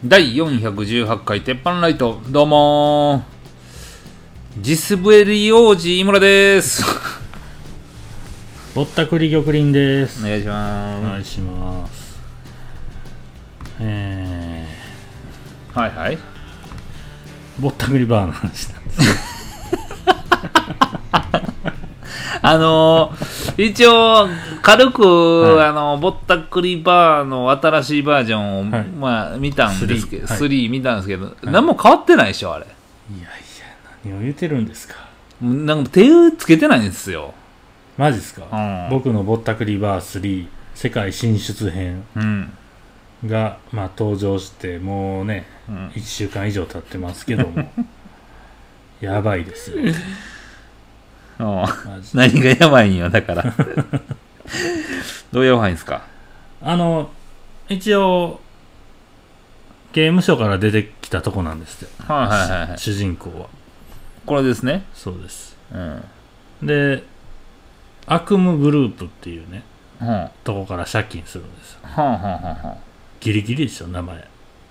第418回鉄板ライト、どうもジスブリ王子井村です。 ぼったくり玉林です。 お願いします。 お願いします。 はいはい。 ぼったくりバーの話なんです一応軽く、 はい、 ぼったくりバーの新しいバージョンを、 はい、 まあ見たんですけど、3見たんですけど、 はい、 何も変わってないでしょあれ。 いやいや、何を言ってるんですか。 なんか手つけてないんですよ。 マジですか、 うん、 僕のぼったくりバー3世界進出編が、まあ、登場してもうね、1週間以上経ってますけどもやばいですよ。 何がやばいんよだからどうやばいんですか。 一応刑務所から出てきたとこなんですよ、 はいはいはいはい、 主人公はこれですね。 そうです、 うん、 で悪夢グループっていうね、 うん、 とこから借金するんですよ、 はんはんはんはん、 ギリギリですよ名前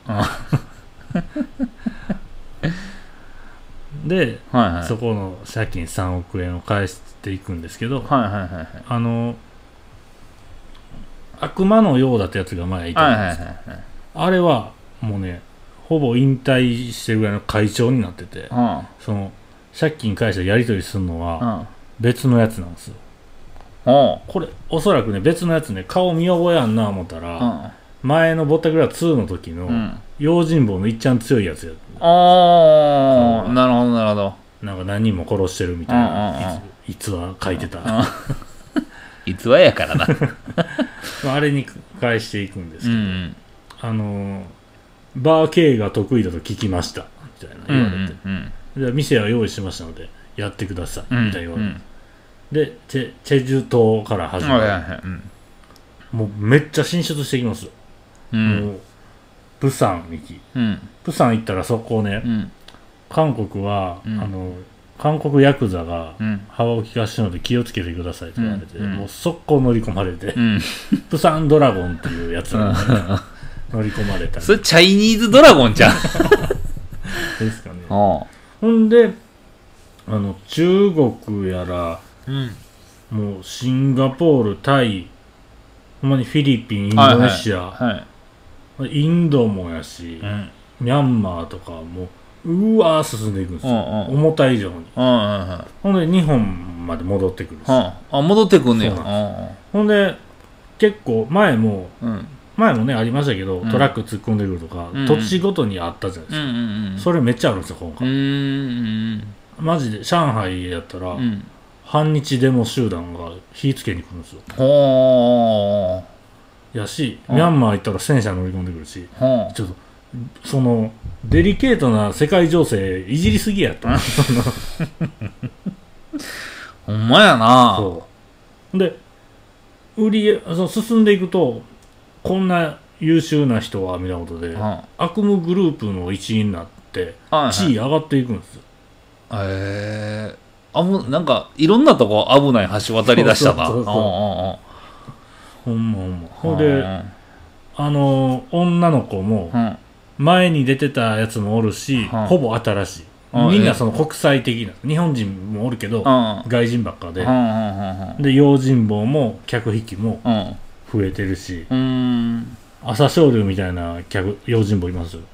で、はいはい、そこの借金3億円を返していくんですけど、はいはいはいはい、悪魔のようだったやつが前いたんですよ、はいはいはいはい、あれはもうねほぼ引退してるぐらいの会長になってて、その借金返してやり取りするのは別のやつなんですよ。これおそらくね別のやつね、顔見覚えやんな思ったら、前のぼったくら2の時の用心棒のいっちゃん強いやつや。 ああ、なるほどなるほど。 なんか何人も殺してるみたいな逸話書いてた。 逸話やからなあれに返していくんですけど、バー経営が得意だと聞きましたみたいな言われて、じゃあ店は用意しましたのでやってくださいみたいな言われて、でチェジュ島から始まる、もうめっちゃ進出していきますよ、もうプサン行き、プサン行ったらそこね、韓国は、韓国ヤクザが幅を利かしてるので気をつけてくださいって言われて、もう速攻乗り込まれて、プサンドラゴンっていうやつが、ね乗り込まれたり。 それチャイニーズドラゴンじゃんですかね。ほんで中国やら、もうシンガポール、タイ、ほんまにフィリピン、インドネシア、インドもやし、ミャンマーとかもうわー進んでいくんですよ、思った以上に。ほんで日本まで戻ってくるんですよ。 戻ってくんねや。 ほんで結構前もねありましたけど、トラック突っ込んでくるとか、土地ごとにあったじゃないですか、それめっちゃあるんですよ今回。マジで上海やったら、反日デモ集団が火つけに来るんですよ。やし、ミャンマー行ったら戦車乗り込んでくるし、ちょっとそのデリケートな世界情勢いじりすぎやとほんまやな。 そうで進んでいくと、こんな優秀な人はみたいなことで、悪夢グループの一員になって地位上がっていくんですよ。 なんかいろんなとこ危ない橋渡り出したな。 ほんまほんま。ほんで女の子も前に出てたやつもおるし、ほぼ新しい、みんなその国際的な、日本人もおるけど外人ばっかで、で用心棒も客引きも増えてるし、朝青龍みたいな用心棒いますよ。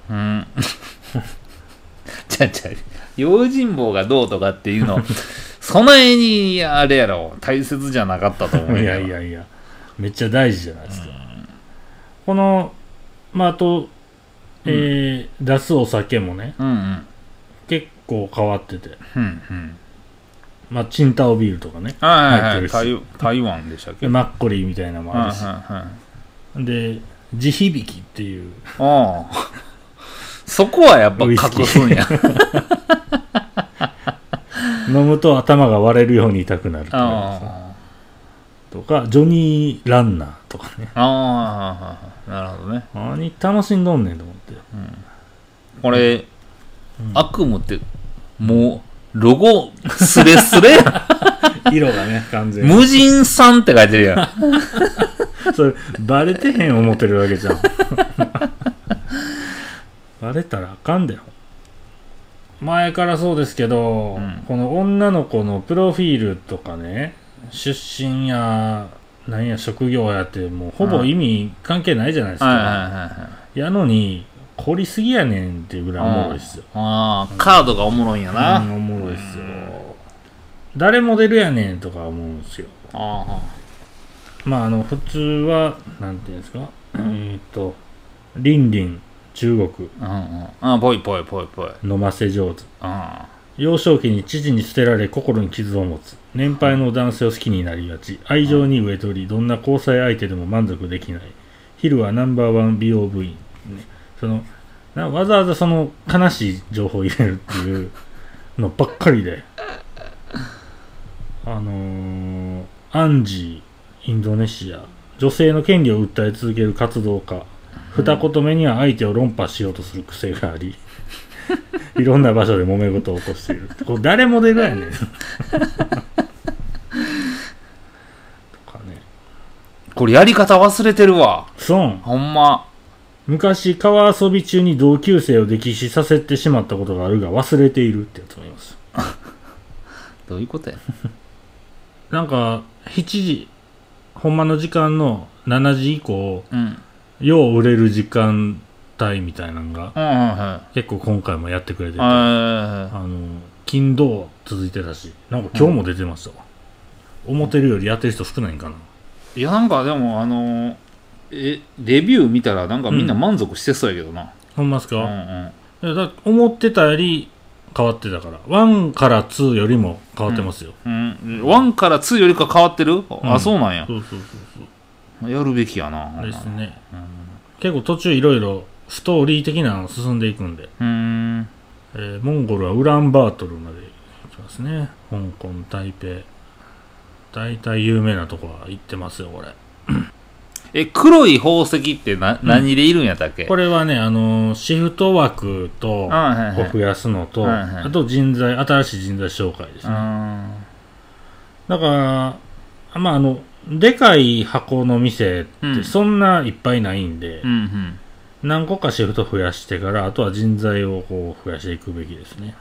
用心棒がどうとかっていうのそないにあれやろ大切じゃなかったと思う。 いやめっちゃ大事じゃないですか。このあと出すお酒もね、結構変わってて、チンタオビールとかね入ってるし、 台湾でしたっけ、 マッコリーみたいなのもあるし、で地響きっていう、 そこはやっぱ隠すんや飲むと頭が割れるように痛くなるとか、ジョニーランナーとかね。 なるほどね。 何楽しんどんねんと思って、 これ、悪夢ってもうロゴスレスレや色がね完全に無人さんって書いてるやんそれバレてへん思ってるわけじゃんバレたらあかんだよ。前からそうですけど、 うん、 この女の子のプロフィールとかね、出身や何や職業やってもうほぼ意味関係ないじゃないですか。 はいはいはいはい。 やのに凝りすぎやねんっていうぐらいおもろいっすよ。 ああ、カードがおもろいんやな。 おもろいっすよ。誰モデルやねんとか思うんですよ。 あまあ普通はなんていうんですか、リンリン中国あ、うんうん。あ、ぽいぽいぽいぽい。 飲ませ上手。 あ幼少期に父に捨てられ心に傷を持つ。年配の男性を好きになりがち。愛情に飢えとり、どんな交際相手でも満足できない。昼はナンバーワン美容部員。ね、わざわざその悲しい情報を入れるっていうのばっかりで。アンジー、インドネシア。女性の権利を訴え続ける活動家。二言目には相手を論破しようとする癖があり。いろんな場所で揉め事を起こしている。これ誰モデルやねん。とかね。 これやり方忘れてるわ。 そう。 ほんま。 昔、川遊び中に同級生を溺死させてしまったことがあるが忘れているってやつもいます。 どういうことや。 なんか、7時、ほんまの時間の7時以降、 うん。 よう売れる時間帯みたいなのが、 うんは結構今回もやってくれてて、 いはい。 金土続いてたし、なんか今日も出てましたわ。思ってるよりやってる人少ないんかな。 いやなんかでもレビュー見たらなんかみんな満足してそうやけどな。 ほんまっすか、 うんうん。 だ思ってたより変わってたから。1から2よりも変わってますよ。 うん。1から2よりか変わってる？あ、そうなんや。 そうそうそうやるべきやな。 そう。ですね。結構途中いろいろストーリー的なの進んでいくんで。モンゴルはウランバートルまで行きますね。香港、台北。大体有名なとこは行ってますよ、これ。 黒い宝石って何でいるんやったっけ？ これはね、シフト枠とを増やすのと、あと新しい人材紹介ですね。だから、まあでかい箱の店ってそんないっぱいないんで、何個かシフト増やしてから、あとは人材をこう増やしていくべきですね。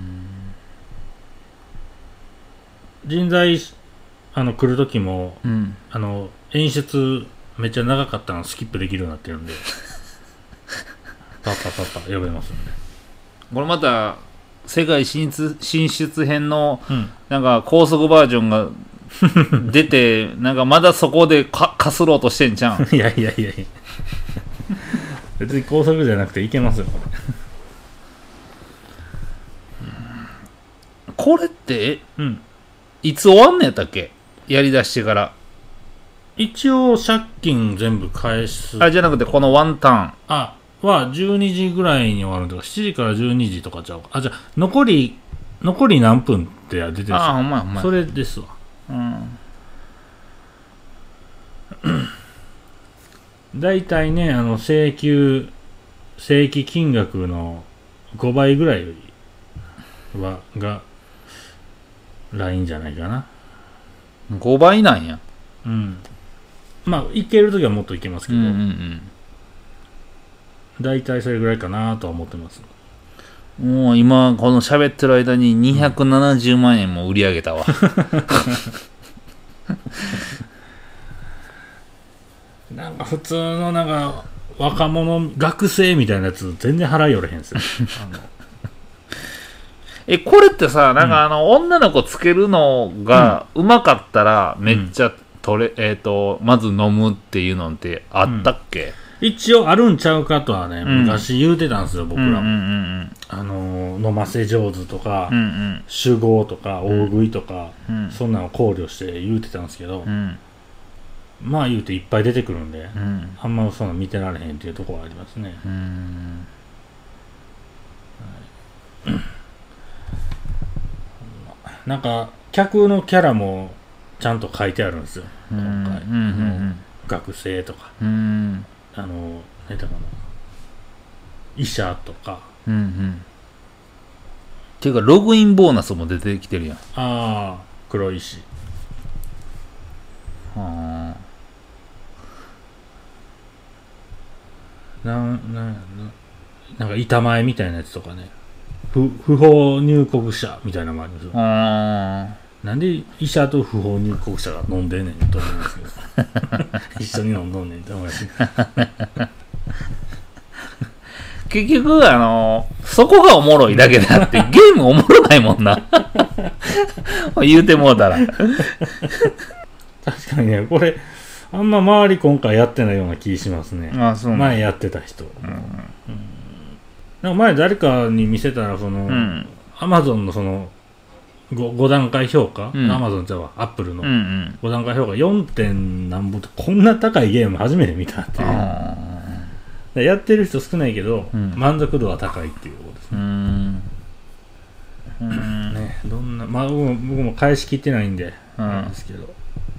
人材、来る時も、演出めっちゃ長かったのスキップできるようになってるんで、パッパ呼べますんで。 これまた、世界進出編の、なんか高速バージョンが出て、なんかまだそこでかすろうとしてんじゃん。 いや。別に高速じゃなくていけますよ、これ。 これって、いつ終わんのやったっけ？やりだしてから。 一応借金全部返す。 じゃなくてこのワンターン。 は12時ぐらいに終わるとか、7時から12時とかちゃうか。じゃあ、残り何分って出てるんですよ。 ほんま。 それですわ。だいたいね、正規金額の5倍ぐらいが、ラインじゃないかな。 5倍なんや。 まあ、いけるときはもっといけますけど、だいたいそれぐらいかなとは思ってます。 もう今、この喋ってる間に270万円も売り上げたわ。 なんか普通のなんか若者学生みたいなやつ全然払いよれへんすよ。 これってさ、なんか女の子つけるのがうまかったらめっちゃまず飲むっていうのってあったっけ？ 一応あるんちゃうかとはね、昔言うてたんですよ、僕らも。飲ませ上手とか、酒豪とか、大食いとか、そんなのを考慮して言うてたんですけど、まあ言うていっぱい出てくるんで、あんまそんな見てられへんっていうところはありますね。なんか、客のキャラもちゃんと書いてあるんですよ、今回。学生とか。何だかな、医者とか、 っていうかログインボーナスも出てきてるやん。 黒石。 なんか板前みたいなやつとかね、不法入国者みたいなのもありますよ。なんで医者と不法入国者が飲んでんねんと思いますけど一緒に飲んどんねんって思います結局そこがおもろいだけであってゲームおもろないもんな言うてもうたら確かにね、これあんま周り今回やってないような気しますね。 そう前やってた人、なんか前誰かに見せたらアマゾンの5段階評価、アマゾンじゃアップルの5段階評価 4. 点何本ってこんな高いゲーム初めて見たっていう。やってる人少ないけど、満足度は高いっていうことですね。ね、どんな僕も返しきってないんでなんですけど、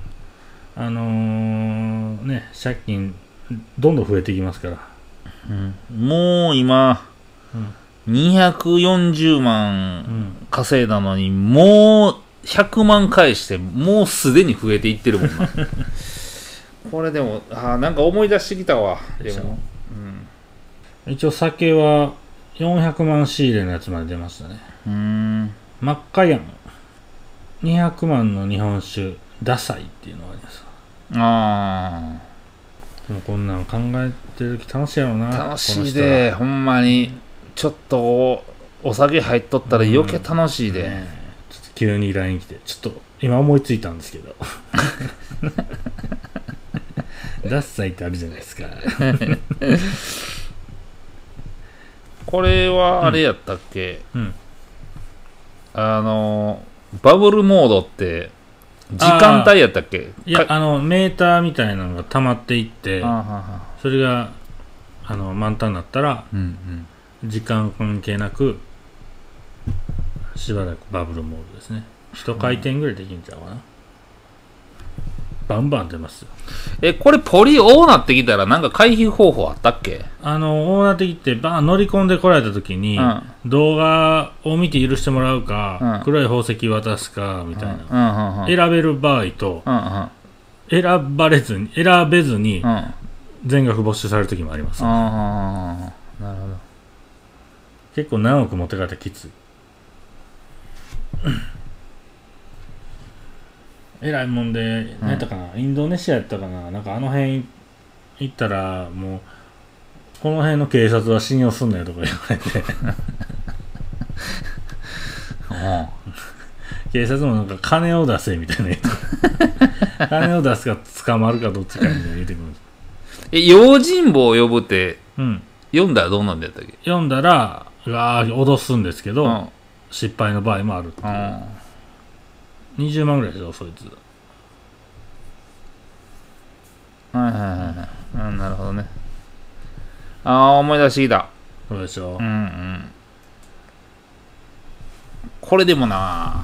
ね、借金どんどん増えていきますから、 もう今、240万稼いだのに、もう100万返してもうすでに増えていってるもんなこれでもなんか思い出してきたわ。でも、 一応酒は400万仕入れのやつまで出ましたね。真っ赤やん200万の日本酒ダサいっていうのがあります。でもこんなん考えてる時楽しいやろな。 楽しいで、ほんまにちょっとお酒入っとったら余計楽しいで、 ちょっと急に LINE 来て、ちょっと今思いついたんですけどダッサいってあるじゃないですかこれはあれやったっけ、バブルモードって時間帯やったっけ。 いやメーターみたいなのが溜まっていってそれが満タンになったら、時間関係なくしばらくバブルモードですね。一回転ぐらいできんちゃうかな、バンバン出ますよ。 これポリ多なってきたらなんか回避方法あったっけ。 大なってきて乗り込んでこられた時に、動画を見て許してもらうか、黒い宝石渡すかみたいな、選べる場合と、選べずに、全額没収される時もあります、 なるほど。 結構何億持ってかれたらきついえらいもんで、何やったかな、インドネシアやったかな、なんか辺行ったらもうこの辺の警察は信用すんなよとか言われて警察もなんか金を出せみたいな金を出すか捕まるかどっちかみたいな言ってくるんです。 用心棒を呼ぶって、読んだらどうなんだったっけ。 読んだら脅すんですけど、失敗の場合もあるっていう。20万ぐらいでしょそいつ。 なるほどね。思い出してきた。 そうでしょ。 これでもな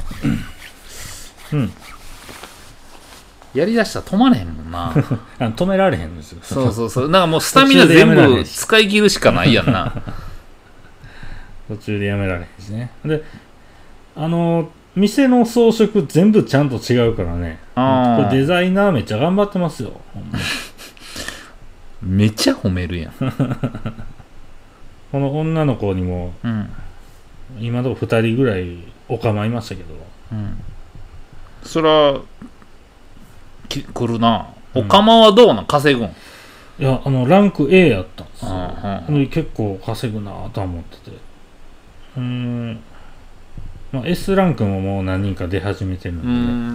やりだしたら止まれへんもんな止められへんんですよ。 そうなんかもうスタミナ全部使い切るしかないやんな途中でやめられへんしね。で店の装飾全部ちゃんと違うからね。これデザイナーめっちゃ頑張ってますよ。 めっちゃ褒めるやんこの女の子にも、今のとこ2人ぐらいお構いましたけど、 そら来るな。お構はどうなん稼ぐん。 いやランク A やったんですよ。結構稼ぐなとは思ってて、S ランクももう何人か出始めてるので、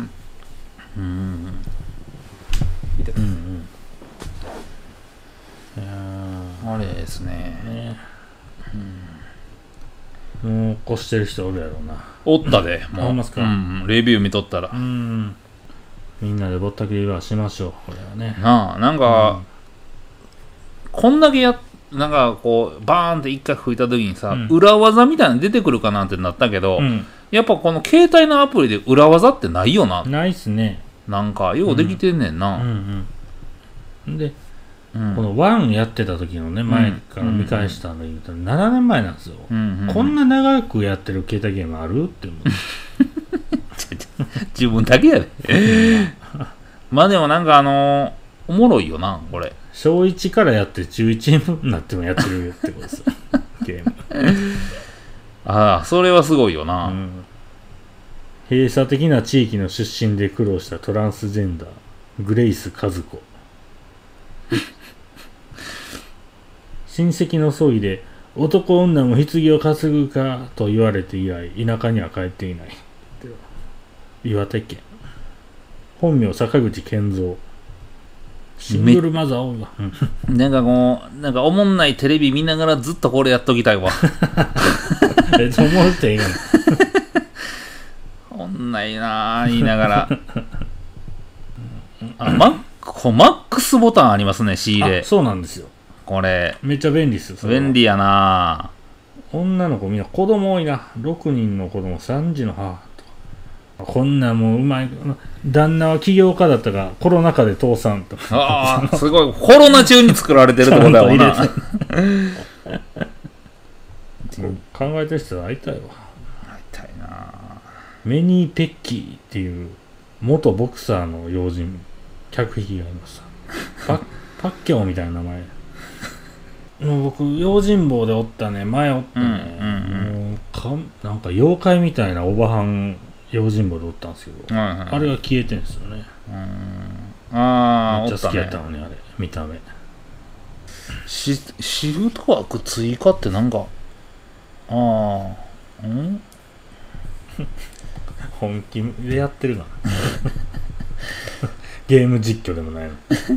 あれですね。 もう越してる人おるやろうな。 おったで、 もうますか、 レビュー見とったら、 みんなでぼったくりはしましょう。これはね。 なんか、こんだけなんかこうバーンって一回吹いた時にさ、裏技みたいなの出てくるかなってなったけど、やっぱこの携帯のアプリで裏技ってないよな。 ないっすね。 なんかようできてんねんな。 で、この1やってた時のね、前から見返したの言うと7年前なんですよ。こんな長くやってる携帯ゲームあるって思う自分だけやでまあでもなんかおもろいよなこれ。 小1からやって中1になってもやってるってことですよゲーム。 ああそれはすごいよな、 閉鎖的な地域の出身で苦労したトランスジェンダーグレイス和子。親戚の葬儀で男女も棺を担ぐかと言われて以来田舎には帰っていない。岩手県。本名坂口健三。シングルマザー多いわ。 なんかこうなんかおもんないテレビ見ながらずっとこれやっときたいわ。 そう思っていいの。 おんないな言いながらマックスボタンありますね仕入れ。 そうなんですよ。 これめっちゃ便利ですよ。それ便利やな。 女の子みんな子供多いな。6人の子供3児の母とか。こんなんもううまい。旦那は起業家だったがコロナ禍で倒産とか。 ああすごいコロナ中に作られてるってことだもんな。 考えてる人は会いたいわ。 会いたいな。 メニー・ペッキーっていう元ボクサーの要人客引きがいました。パッキョーみたいな名前。もう僕用心棒でおったね。前おったね、なんか妖怪みたいなおばはん用心棒でおったんですけど、あれが消えてんですよね。 ああめっちゃ好きやったのに、あれ見た目。 シフトワーク追加ってなんか本気でやってるな。ゲーム実況でもないの。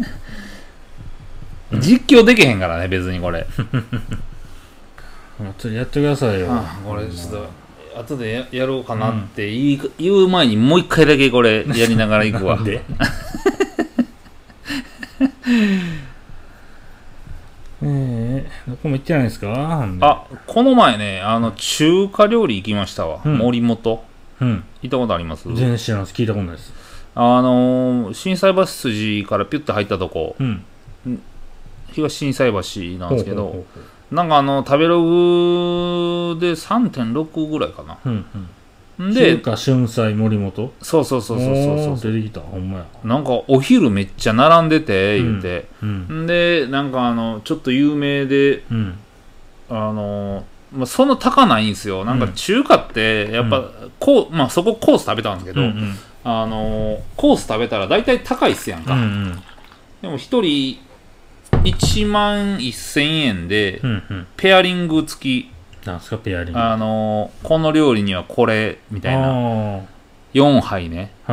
実況できへんからね別にこれ。 ちょっとやってくださいよ。 これちょっと後で やろうかなって言う前にもう一回だけこれやりながら行くわ。 でどこも行ってないですか？ この前ね中華料理行きましたわ、森本。行ったことあります？ 全然知らないです。聞いたことないです。 心斎橋筋からピュッと入ったとこ、東心斎橋なんですけど、なんか食べログで 3.6 ぐらいかな。 で中華春菜森本。 そう出てきた。ほんまや。 なんかお昼めっちゃ並んでて言うて、でなんかちょっと有名で、そんな高ないんですよ。なんか中華ってやっぱそこコース食べたんですけど、コース食べたら大体高いっすやんか。でも一人1万1000円でペアリング付き。 なんすかペアリング。 この料理にはこれみたいな4杯ね。だ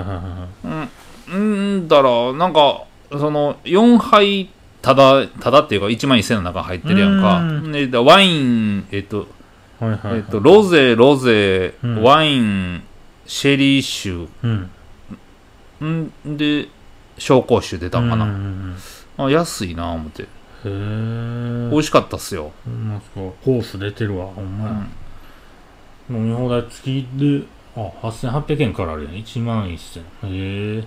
からなんかその4杯ただっていうか1万1000円の中入ってるやんか。でワインロゼワインシェリー酒で紹興酒出たんかな。安いな思って。美味しかったっすよ。 コース出てるわ。ほんまや。飲み放題付きで8800円からあるやん。1万1000。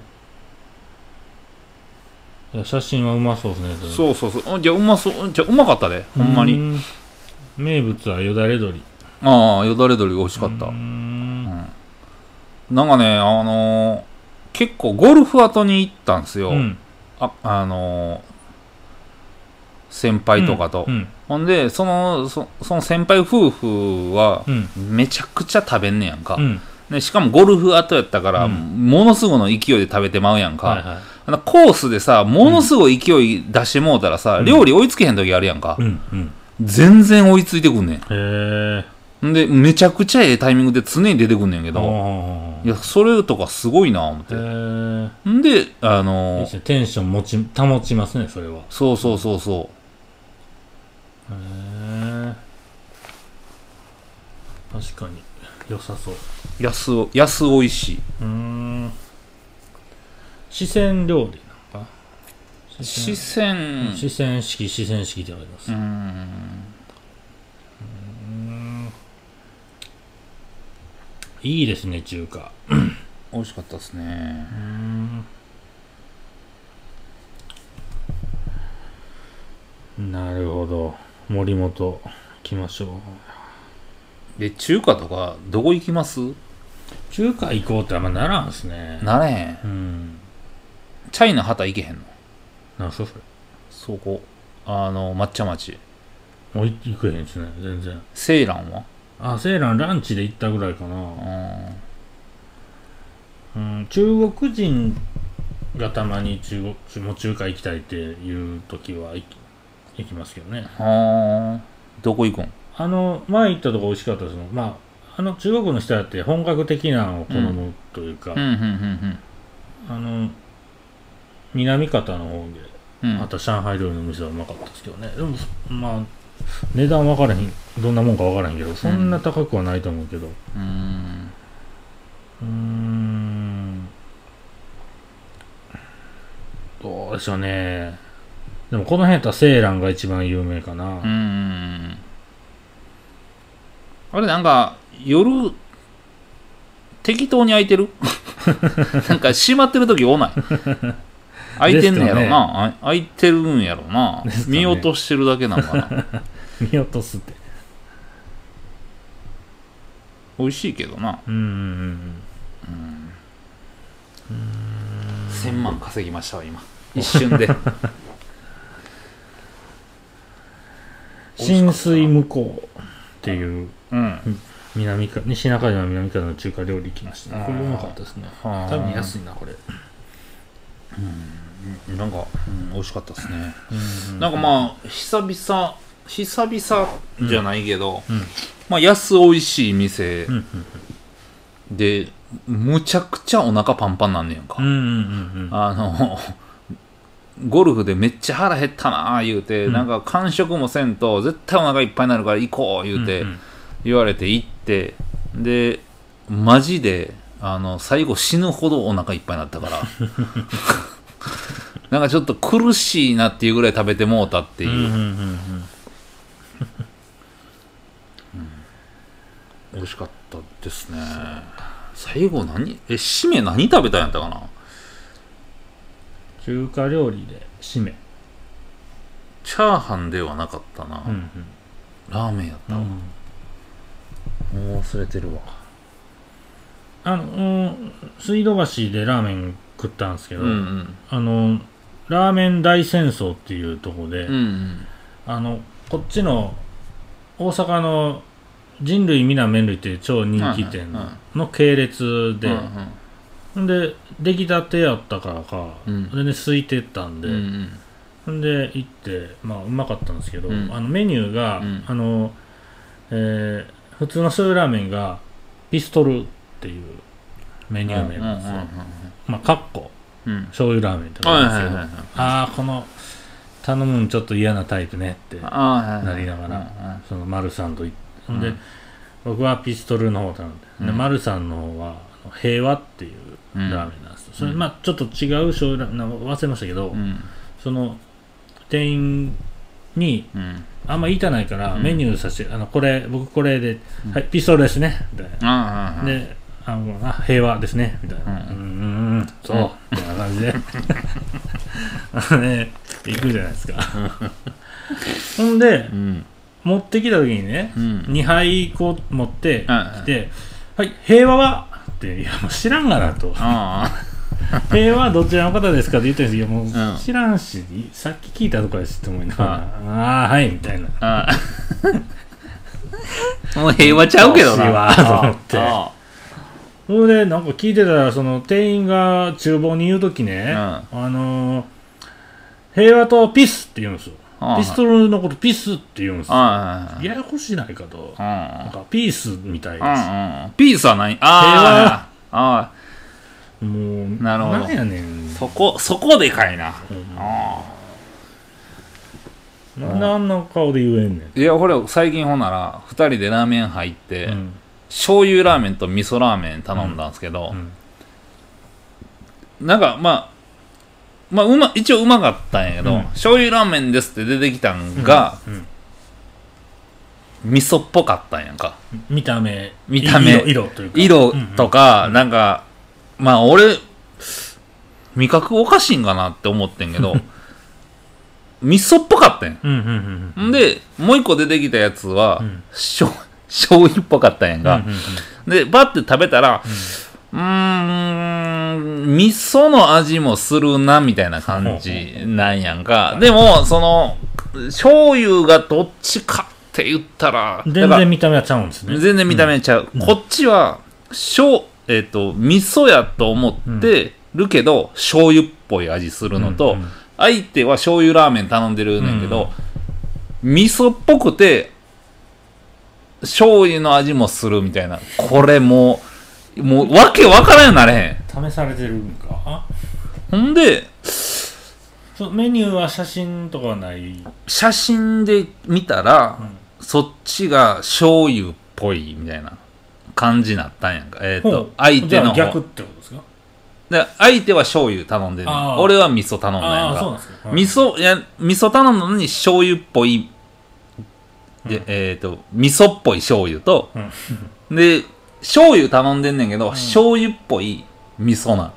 写真はうまそうですね。 そうじゃあうまそうじゃあうまかったでほんまに。 名物はよだれ鶏。 よだれ鶏美味しかった。なんかね結構ゴルフ跡に行ったんですよ。先輩とかと、ほんでその先輩夫婦はめちゃくちゃ食べんねやんか、でしかもゴルフ後やったから、ものすごいの勢いで食べてまうやんか、コースでさものすごい勢い出してもうたらさ、料理追いつけへん時あるやんか、全然追いついてくんねん。でめちゃくちゃええタイミングで常に出てくんねんけど、いやそれとかすごいな思って。でテンション保ちますねそれは。 そう確かに良さそう。 安おいしい。 四川料理なんか四川式であります。いいですね中華。 美味しかったですね。 なるほど。森本来ましょう。 で中華とかどこ行きます？ 中華行こうってあんまならんすね。 なれへん。チャイナ旗行けへんの？ なんすかそれ。 そこ抹茶町。 もう行くへんですね全然。 セイランは？ セイランランチで行ったぐらいかな。中国人がたまに中華行きたいっていう時は行きますけどね。 どこ行くん？ 前行ったとこ美味しかったですの。中国の人だって本格的なのを好むというか、南方の方で、また上海料理の店はうまかったですけどね。でも値段分からへん、どんなもんか分からへんけど、そんな高くはないと思うけど。どうでしょうね。でもこの辺やったらセイランが一番有名かな。 あれなんか夜適当に空いてるなんか閉まってる時多ない？空いてんねやろな、空いてるんやろな、見落としてるだけなのかな見落とすって。 美味しいけどな。1000万稼ぎましたわ今一瞬で浸水向こうっていう、西中島南からの中華料理行きましたね。これうまかったですね。多分安いなこれ。 なんか、美味しかったですね。なんか久々じゃないけど、安美味しい店でむちゃくちゃお腹パンパンなんねやんか。ゴルフでめっちゃ腹減ったな言うて、なんか間食もせんと絶対お腹いっぱいになるから行こう言うて言われて行って、でマジで最後死ぬほどお腹いっぱいになったからなんかちょっと苦しいなっていうぐらい食べてもうたっていう。美味しかったですね。最後締め何食べたんやったかな。 中華料理で締めチャーハンではなかったな、ラーメンやったわ、もう忘れてるわ。 水道橋でラーメン食ったんですけど、ラーメン大戦争っていうところで、こっちの大阪の人類皆麺類っていう超人気店の系列で、で出来たてやったからか、全然空いてたんで、で行ってうまかったんですけど、メニューが、普通の醤油ラーメンがピストルっていうメニュー名なんですよ。かっこ醤油ラーメンってなんですけど、この頼むんちょっと嫌なタイプねってなりながら、その丸さんと言って、で僕はピストルの方頼んで、丸さんの方は平和っていうラーメンなんですよ。それちょっと違う醤油ラーメン忘れましたけど、その店員にあんま言いたないからメニューさせて、僕これで、はいピストルですねみたいな、で平和ですねみたいな、そうみたいな感じで行くじゃないですかほんで、持ってきた時にね、2杯こう持ってきて、はい平和はっていやもう知らんがなと平和はどちらの方ですかって言ったんですけど、もう知らんし、さっき聞いたとこですって思いながら、はいみたいな、 もう平和ちゃうけどなと思って、それでなんか聞いてたら、その店員が厨房に言うときね、平和とピスって言うんですよ。ピストルのことピスって言うんですよ。ややこしないかと。なんかピースみたいです。 ピースは何？ 平和。もうなるほど。 何やねん。 そこでかいな。 なんであんな顔で言えんねん。 いやこれ最近ほんなら2人でラーメン入って、醤油ラーメンと味噌ラーメン頼んだんですけど、なんか一応うまかったんやけど、醤油ラーメンですって出てきたんが、味噌っぽかったんやんか。 見た目色というか色とか、なんか俺味覚おかしいんかなって思ってんけど味噌っぽかったんやん。でもう一個出てきたやつは、醤油っぽかったんやんか。でバッて食べたら、 味噌の味もするなみたいな感じなんやんか。でもその醤油がどっちかって言ったら全然見た目はちゃうんですね。 全然見た目ちゃう、こっちは味噌やと思ってるけど、醤油っぽい味するのと、相手は醤油ラーメン頼んでるねんけど、味噌っぽくて醤油の味もするみたいな。これもうわけわからんようになれへん。試されてるんか。 ほんでメニューは写真とかはない？ 写真で見たら、そっちが醤油っぽいみたいな感じになったんやんか。相手の方。 じゃあ逆ってことですか？ で相手は醤油頼んでる、俺は味噌頼んだんやんか。 そうなんですか。 味噌頼んだのに醤油っぽいで、味噌っぽい醤油と、で醤油頼んでんねんけど、醤油っぽい味噌な、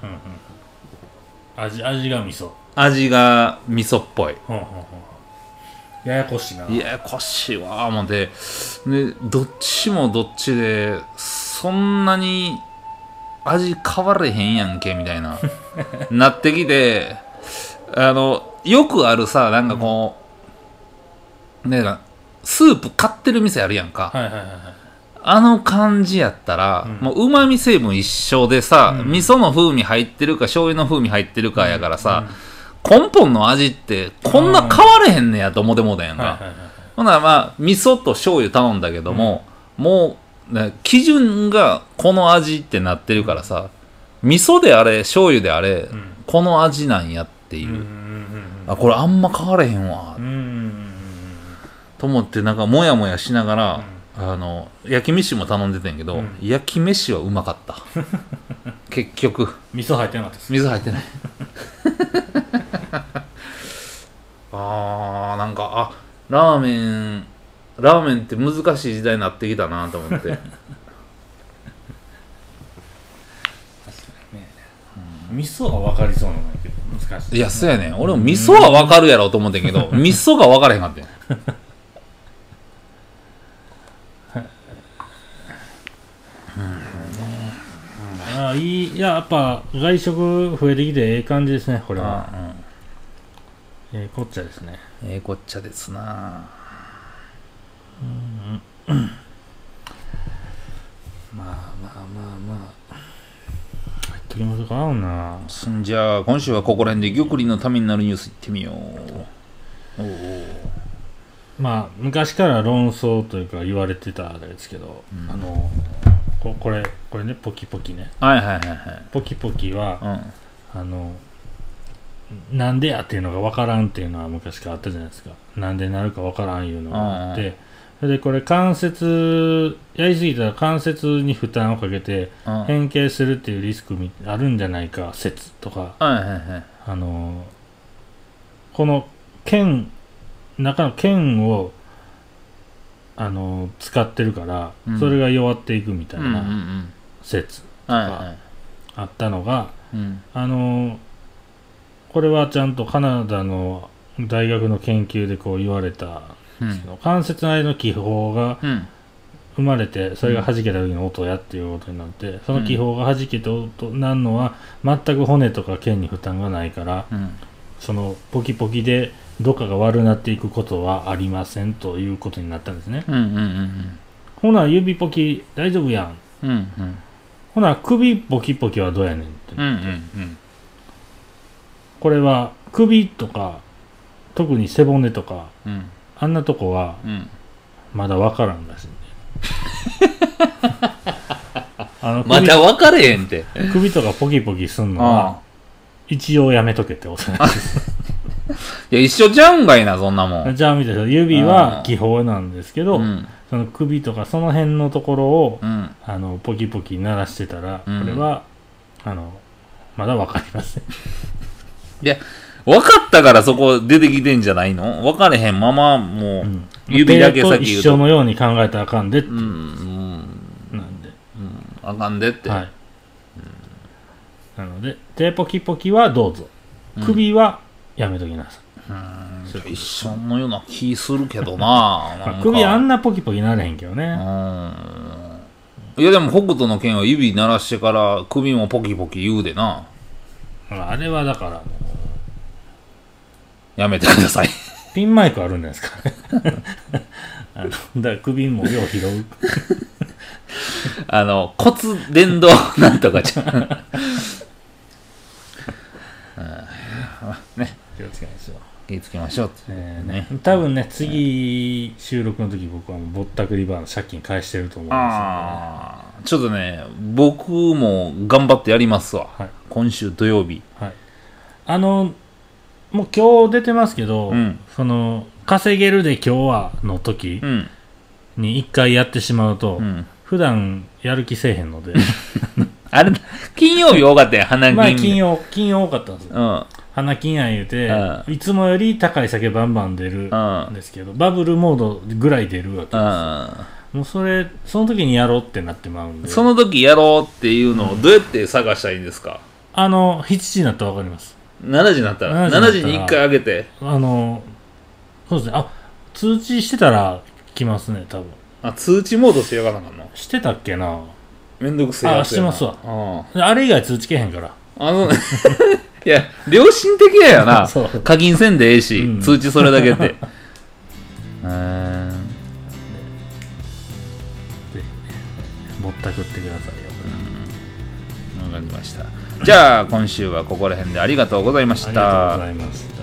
味が味噌。 味が味噌っぽい。 ややこしいな。 ややこしいわ思ってで、どっちもどっちでそんなに味変われへんやんけみたいななってきて、よくあるさ、なんかこう、ね、スープ買ってる店あるやんか、あの感じやったら、もう旨味成分一緒でさ、味噌の風味入ってるか醤油の風味入ってるかやからさ、根本の味ってこんな変われへんねやと思ってもうたやんか。ほなまあ味噌と醤油頼んだけども、もう、ね、基準がこの味ってなってるからさ、味噌であれ醤油であれ、この味なんやっていう、これあんま変われへんわと思って、なんかモヤモヤしながら、焼き飯も頼んでたんやけど、焼き飯はうまかった結局味噌入ってなかったです。 味噌入ってないなんかラーメンって難しい時代になってきたなと思って味噌は分かりそうなんだけど難しい。 いやそうやねん、俺も味噌は分かるやろうと思ってんけど味噌が分からへんかったんやっぱ外食増えてきてええ感じですね、これは。こっちゃですね。 こっちゃですな。まあ入っときましょうか。合うな。 じゃあ今週はここら辺で玉林のためになるニュースいってみよう。 まあ昔から論争というか言われてたんですけど、これね、ポキポキね。ポキポキは、なんでやっていうのが分からんっていうのは昔からあったじゃないですか。なんでなるか分からんいうのがあって、それでこれ関節やりすぎたら関節に負担をかけて変形するっていうリスクあるんじゃないか説とか、この中の腱を使ってるから、それが弱っていくみたいな説とかあったのが、これはちゃんとカナダの大学の研究でこう言われたんですけど、関節内の気泡が生まれて、それが弾けた時の音やっていうことになって、その気泡が弾けて音なるのは全く骨とか腱に負担がないから、そのポキポキでどっかが悪なっていくことはありませんということになったんですね。ほな指ポキ大丈夫やん。ほな首ポキポキはどうやねんって。これは首とか特に背骨とか、あんなとこはまだ分からんらしいんでまだ分かれへんって首とかポキポキすんのは一応やめとけってことなんですいや一緒じゃんがいなそんなもん。 じゃあみたいな、指は気泡なんですけど、その首とかその辺のところを、ポキポキ鳴らしてたら、これはまだ分かりませんいや分かったからそこ出てきてんじゃないの。分かれへんままもう、指だけ先言うと一緒のように考えたらあかんでってなんで、 あかんでって、 なので手ポキポキはどうぞ、首はやめときなさい。一緒のような気するけどな首あんなポキポキなれへんけどね。 いやでも北斗の拳は指鳴らしてから首もポキポキ言うでな。 あれはだからやめてください。 ピンマイクあるんじゃないですかだから首もよう拾う骨伝導なんとかじゃんね、 気をつけましょう。 気をつけましょうってね。 多分ね、次収録の時僕はもうぼったくりバーの借金返してると思うんですよ、ね。 ちょっとね、僕も頑張ってやりますわ。 はい、 今週土曜日。 はい。もう今日出てますけど、稼げるで今日はの時に一回やってしまうと、普段やる気せえへんので。 あれ、金曜日多かったよ、花金。 まあ金曜多かったんですよ。花金や言うて、いつもより高い酒バンバン出るんですけど、バブルモードぐらい出るわけですよ。もうその時にやろうってなってまうんで。 その時やろうっていうのをどうやって探したらいいんですか ？7時になったらわかります。 7時になったら7時に1回上げて。 そうですね。通知してたら来ますね、多分。 通知モードしてやがなかんの？ してたっけな。 めんどくせえやつしてますわ。あれ以外通知けへんから。 いや、良心的やよな。課金せんでええし、通知それだけで。 ぼったくってくださいよ。 わかりました。じゃあ今週はここら辺でありがとうございました。 ありがとうございます。